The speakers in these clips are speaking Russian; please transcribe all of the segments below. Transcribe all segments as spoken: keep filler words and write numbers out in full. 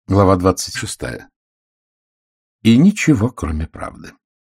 Глава двадцать шестая. И ничего, кроме правды.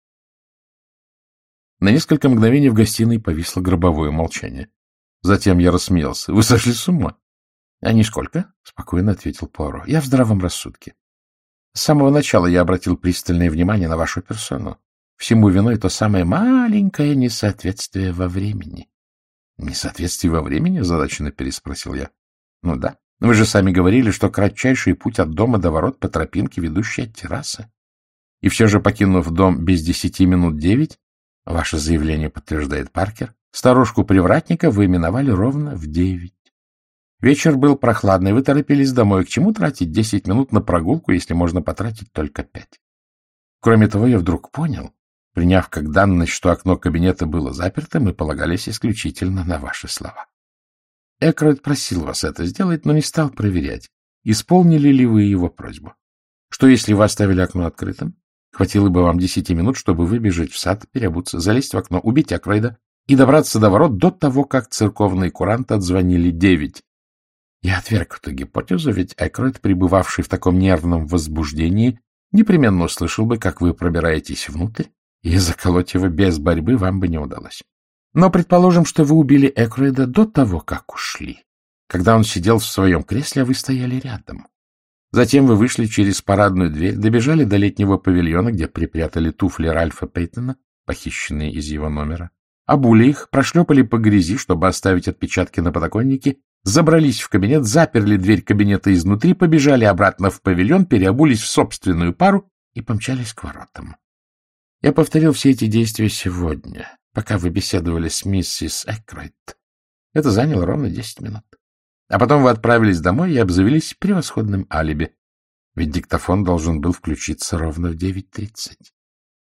На несколько мгновений в гостиной повисло гробовое молчание. Затем я рассмеялся. — Вы сошли с ума? — А нисколько, — спокойно ответил Пуаро. — Я в здравом рассудке. С самого начала я обратил пристальное внимание на вашу персону. Всему виной то самое маленькое несоответствие во времени. — Несоответствие во времени? — озадаченно переспросил я. — Ну да. Вы же сами говорили, что кратчайший путь от дома до ворот по тропинке, ведущей от террасы. И все же, покинув дом без десяти минут девять, ваше заявление подтверждает Паркер, старушку-привратника вы именовали ровно в девять. Вечер был прохладный, вы торопились домой. К чему тратить десять минут на прогулку, если можно потратить только пять? Кроме того, я вдруг понял, приняв как данность, что окно кабинета было заперто, мы полагались исключительно на ваши слова. Экройд просил вас это сделать, но не стал проверять, исполнили ли вы его просьбу. Что, если вы оставили окно открытым? Хватило бы вам десяти минут, чтобы выбежать в сад, переобуться, залезть в окно, убить Экройда и добраться до ворот до того, как церковные куранты отзвонили девять. Я отверг эту гипотезу, ведь Экройд, пребывавший в таком нервном возбуждении, непременно услышал бы, как вы пробираетесь внутрь, и заколоть его без борьбы вам бы не удалось. Но предположим, что вы убили Экройда до того, как ушли. Когда он сидел в своем кресле, а вы стояли рядом. Затем вы вышли через парадную дверь, добежали до летнего павильона, где припрятали туфли Ральфа Пейтона, похищенные из его номера, обули их, прошлепали по грязи, чтобы оставить отпечатки на подоконнике, забрались в кабинет, заперли дверь кабинета изнутри, побежали обратно в павильон, переобулись в собственную пару и помчались к воротам. Я повторил все эти действия сегодня, пока вы беседовали с миссис Экройд. Это заняло ровно десять минут. А потом вы отправились домой и обзавелись превосходным алиби, ведь диктофон должен был включиться ровно в девять тридцать.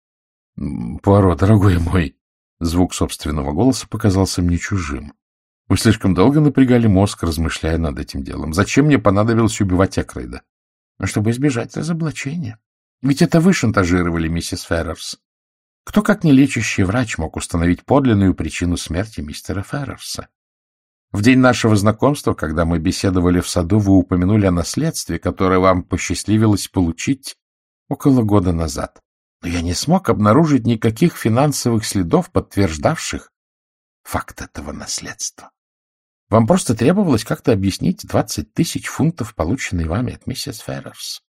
Пуаро, дорогой мой, звук собственного голоса показался мне чужим. Вы слишком долго напрягали мозг, размышляя над этим делом. Зачем мне понадобилось убивать Экройда? Чтобы избежать разоблачения. Ведь это вы шантажировали миссис Феррерс. Кто, как не лечащий врач, мог установить подлинную причину смерти мистера Феррерса? В день нашего знакомства, когда мы беседовали в саду, вы упомянули о наследстве, которое вам посчастливилось получить около года назад. Но я не смог обнаружить никаких финансовых следов, подтверждавших факт этого наследства. Вам просто требовалось как-то объяснить двадцать тысяч фунтов, полученные вами от миссис Феррерс.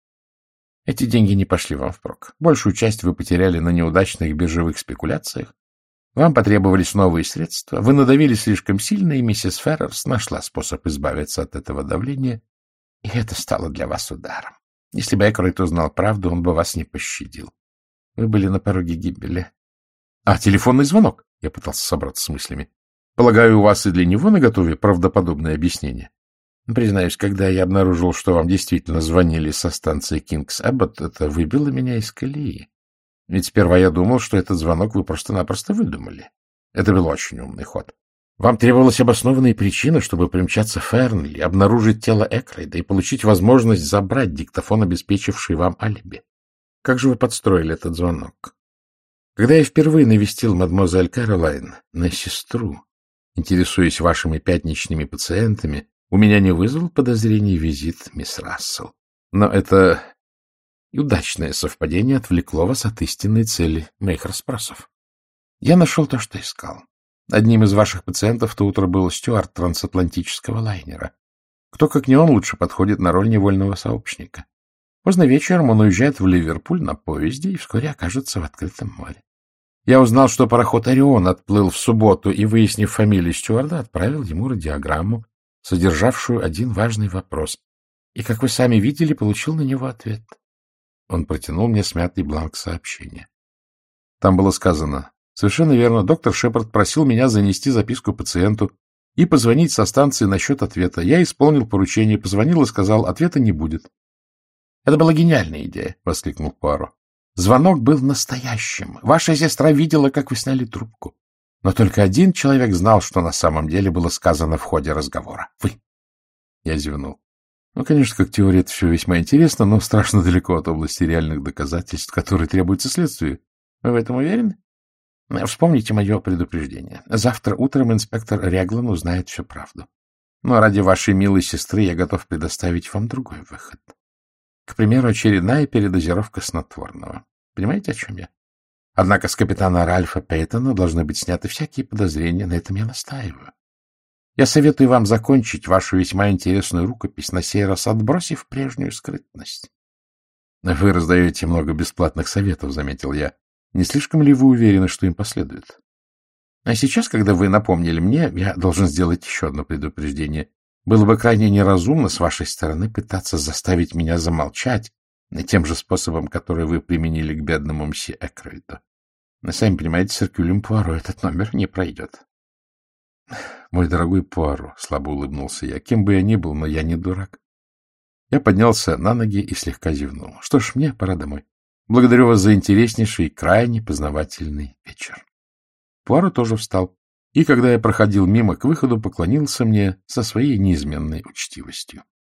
Эти деньги не пошли вам впрок. Большую часть вы потеряли на неудачных биржевых спекуляциях. Вам потребовались новые средства. Вы надавили слишком сильно, и миссис Феррерс нашла способ избавиться от этого давления, и это стало для вас ударом. Если бы Экройд узнал правду, он бы вас не пощадил. Вы были на пороге гибели. А, телефонный звонок? Я пытался собраться с мыслями. Полагаю, у вас и для него наготове правдоподобное объяснение? Признаюсь, когда я обнаружил, что вам действительно звонили со станции Кингс Эббот, это выбило меня из колеи. Ведь сперва я думал, что этот звонок вы просто-напросто выдумали. Это был очень умный ход. Вам требовалась обоснованная причина, чтобы примчаться в Фернли, обнаружить тело Экройда и получить возможность забрать диктофон, обеспечивший вам алиби. Как же вы подстроили этот звонок? Когда я впервые навестил мадемуазель Кэролайн, на сестру, интересуясь вашими пятничными пациентами, у меня не вызвал подозрений визит мисс Рассел. Но это удачное совпадение отвлекло вас от истинной цели моих расспросов. Я нашел то, что искал. Одним из ваших пациентов в то утро был стюард трансатлантического лайнера. Кто, как не он, лучше подходит на роль невольного сообщника. Поздно вечером он уезжает в Ливерпуль на поезде и вскоре окажется в открытом море. Я узнал, что пароход «Орион» отплыл в субботу и, выяснив фамилию стюарда, отправил ему радиограмму, содержавшую один важный вопрос. И, как вы сами видели, получил на него ответ. Он протянул мне смятый бланк сообщения. Там было сказано: совершенно верно, доктор Шепард просил меня занести записку пациенту и позвонить со станции насчет ответа. Я исполнил поручение, позвонил и сказал: ответа не будет. — Это была гениальная идея, — воскликнул Пуаро. — Звонок был настоящим. Ваша сестра видела, как вы сняли трубку. Но только один человек знал, что на самом деле было сказано в ходе разговора. Вы. Я зевнул. Ну, конечно, как теория это все весьма интересно, но страшно далеко от области реальных доказательств, которые требуются следствию. Вы в этом уверены? Вспомните мое предупреждение. Завтра утром инспектор Реглан узнает всю правду. Но ради вашей милой сестры я готов предоставить вам другой выход. К примеру, очередная передозировка снотворного. Понимаете, о чем я? Однако с капитана Ральфа Пейтона должны быть сняты всякие подозрения, на этом я настаиваю. Я советую вам закончить вашу весьма интересную рукопись, на сей раз отбросив прежнюю скрытность. — Вы раздаете много бесплатных советов, — заметил я. — Не слишком ли вы уверены, что им последует? А сейчас, когда вы напомнили мне, я должен сделать еще одно предупреждение. Было бы крайне неразумно с вашей стороны пытаться заставить меня замолчать тем же способом, который вы применили к бедному мсье Экроиду. Сами понимаете, с Эркюлем Пуаро этот номер не пройдет. — Мой дорогой Пуаро, — слабо улыбнулся я, — кем бы я ни был, но я не дурак. Я поднялся на ноги и слегка зевнул. Что ж, мне пора домой. Благодарю вас за интереснейший и крайне познавательный вечер. Пуаро тоже встал, и, когда я проходил мимо к выходу, поклонился мне со своей неизменной учтивостью.